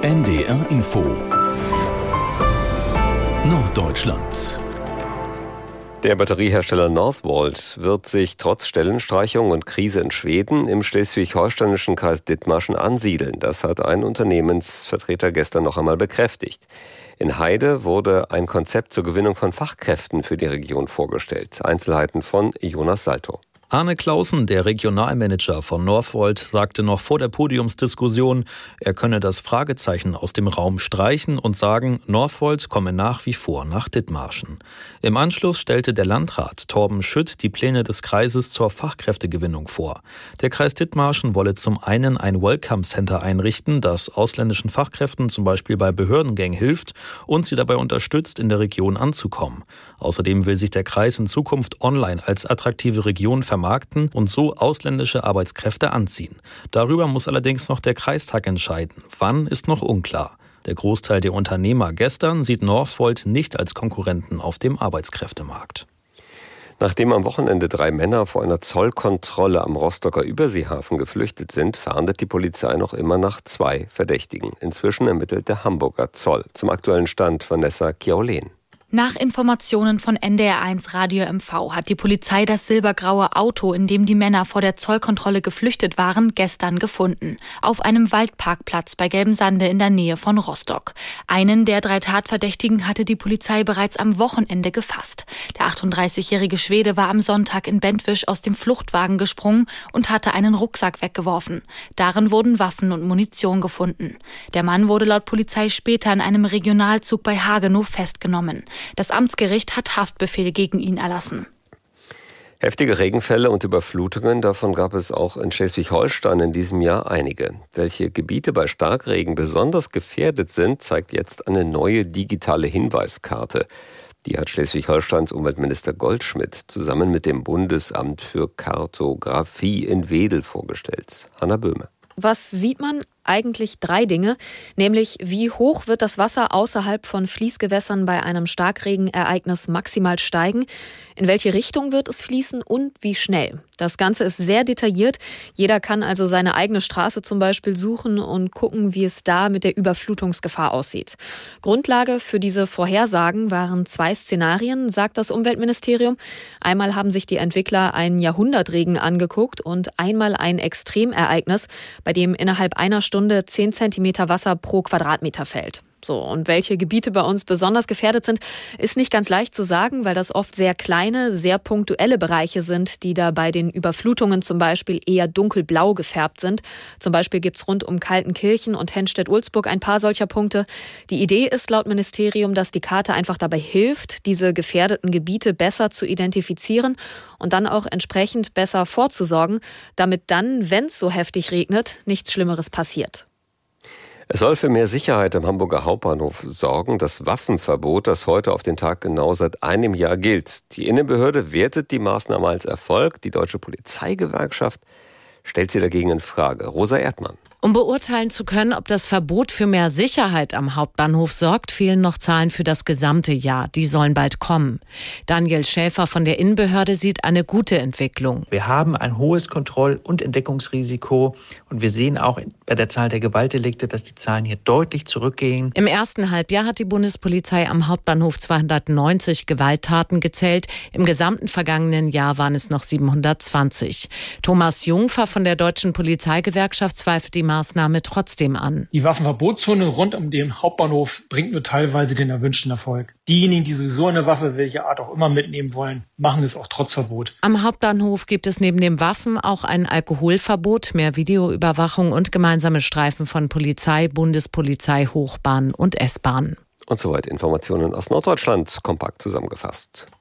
NDR Info Norddeutschland. Der Batteriehersteller Northvolt wird sich trotz Stellenstreichung und Krise in Schweden im schleswig-holsteinischen Kreis Dithmarschen ansiedeln. Das hat ein Unternehmensvertreter gestern noch einmal bekräftigt. In Heide wurde ein Konzept zur Gewinnung von Fachkräften für die Region vorgestellt. Einzelheiten von Jonas Salto. Arne Clausen, der Regionalmanager von Northvolt, sagte noch vor der Podiumsdiskussion, er könne das Fragezeichen aus dem Raum streichen und sagen, Northvolt komme nach wie vor nach Dithmarschen. Im Anschluss stellte der Landrat Torben Schütt die Pläne des Kreises zur Fachkräftegewinnung vor. Der Kreis Dithmarschen wolle zum einen ein Welcome Center einrichten, das ausländischen Fachkräften zum Beispiel bei Behördengängen hilft und sie dabei unterstützt, in der Region anzukommen. Außerdem will sich der Kreis in Zukunft online als attraktive Region vermarkten und so ausländische Arbeitskräfte anziehen. Darüber muss allerdings noch der Kreistag entscheiden. Wann, ist noch unklar. Der Großteil der Unternehmer gestern sieht Northvolt nicht als Konkurrenten auf dem Arbeitskräftemarkt. Nachdem am Wochenende 3 Männer vor einer Zollkontrolle am Rostocker Überseehafen geflüchtet sind, fahndet die Polizei noch immer nach 2 Verdächtigen. Inzwischen ermittelt der Hamburger Zoll. Zum aktuellen Stand Vanessa Chiaulen. Nach Informationen von NDR1 Radio MV hat die Polizei das silbergraue Auto, in dem die Männer vor der Zollkontrolle geflüchtet waren, gestern gefunden. Auf einem Waldparkplatz bei Gelbensande in der Nähe von Rostock. Einen der 3 Tatverdächtigen hatte die Polizei bereits am Wochenende gefasst. Der 38-jährige Schwede war am Sonntag in Bentwisch aus dem Fluchtwagen gesprungen und hatte einen Rucksack weggeworfen. Darin wurden Waffen und Munition gefunden. Der Mann wurde laut Polizei später in einem Regionalzug bei Hagenow festgenommen. Das Amtsgericht hat Haftbefehl gegen ihn erlassen. Heftige Regenfälle und Überflutungen, davon gab es auch in Schleswig-Holstein in diesem Jahr einige. Welche Gebiete bei Starkregen besonders gefährdet sind, zeigt jetzt eine neue digitale Hinweiskarte. Die hat Schleswig-Holsteins Umweltminister Goldschmidt zusammen mit dem Bundesamt für Kartographie in Wedel vorgestellt. Hanna Böhme. Was sieht man? Eigentlich 3 Dinge, nämlich wie hoch wird das Wasser außerhalb von Fließgewässern bei einem Starkregenereignis maximal steigen, in welche Richtung wird es fließen und wie schnell. Das Ganze ist sehr detailliert. Jeder kann also seine eigene Straße zum Beispiel suchen und gucken, wie es da mit der Überflutungsgefahr aussieht. Grundlage für diese Vorhersagen waren 2 Szenarien, sagt das Umweltministerium. Einmal haben sich die Entwickler einen Jahrhundertregen angeguckt und einmal ein Extremereignis, bei dem innerhalb einer Stunde 10 Zentimeter Wasser pro Quadratmeter fällt. So, und welche Gebiete bei uns besonders gefährdet sind, ist nicht ganz leicht zu sagen, weil das oft sehr kleine, sehr punktuelle Bereiche sind, die da bei den Überflutungen zum Beispiel eher dunkelblau gefärbt sind. Zum Beispiel gibt's rund um Kaltenkirchen und Henstedt-Ulzburg ein paar solcher Punkte. Die Idee ist laut Ministerium, dass die Karte einfach dabei hilft, diese gefährdeten Gebiete besser zu identifizieren und dann auch entsprechend besser vorzusorgen, damit dann, wenn es so heftig regnet, nichts Schlimmeres passiert. Es soll für mehr Sicherheit am Hamburger Hauptbahnhof sorgen, das Waffenverbot, das heute auf den Tag genau seit einem Jahr gilt. Die Innenbehörde wertet die Maßnahme als Erfolg. Die Deutsche Polizeigewerkschaft stellt sie dagegen in Frage. Rosa Erdmann. Um beurteilen zu können, ob das Verbot für mehr Sicherheit am Hauptbahnhof sorgt, fehlen noch Zahlen für das gesamte Jahr. Die sollen bald kommen. Daniel Schäfer von der Innenbehörde sieht eine gute Entwicklung. Wir haben ein hohes Kontroll- und Entdeckungsrisiko und wir sehen auch bei der Zahl der Gewaltdelikte, dass die Zahlen hier deutlich zurückgehen. Im ersten Halbjahr hat die Bundespolizei am Hauptbahnhof 290 Gewalttaten gezählt. Im gesamten vergangenen Jahr waren es noch 720. Thomas Jungfer von der Deutschen Polizeigewerkschaft zweifelt die Maßnahme trotzdem an. Die Waffenverbotszone rund um den Hauptbahnhof bringt nur teilweise den erwünschten Erfolg. Diejenigen, die sowieso eine Waffe welcher Art auch immer mitnehmen wollen, machen es auch trotz Verbot. Am Hauptbahnhof gibt es neben den Waffen auch ein Alkoholverbot, mehr Videoüberwachung und gemeinsame Streifen von Polizei, Bundespolizei, Hochbahn und S-Bahn. Und soweit Informationen aus Norddeutschland, kompakt zusammengefasst.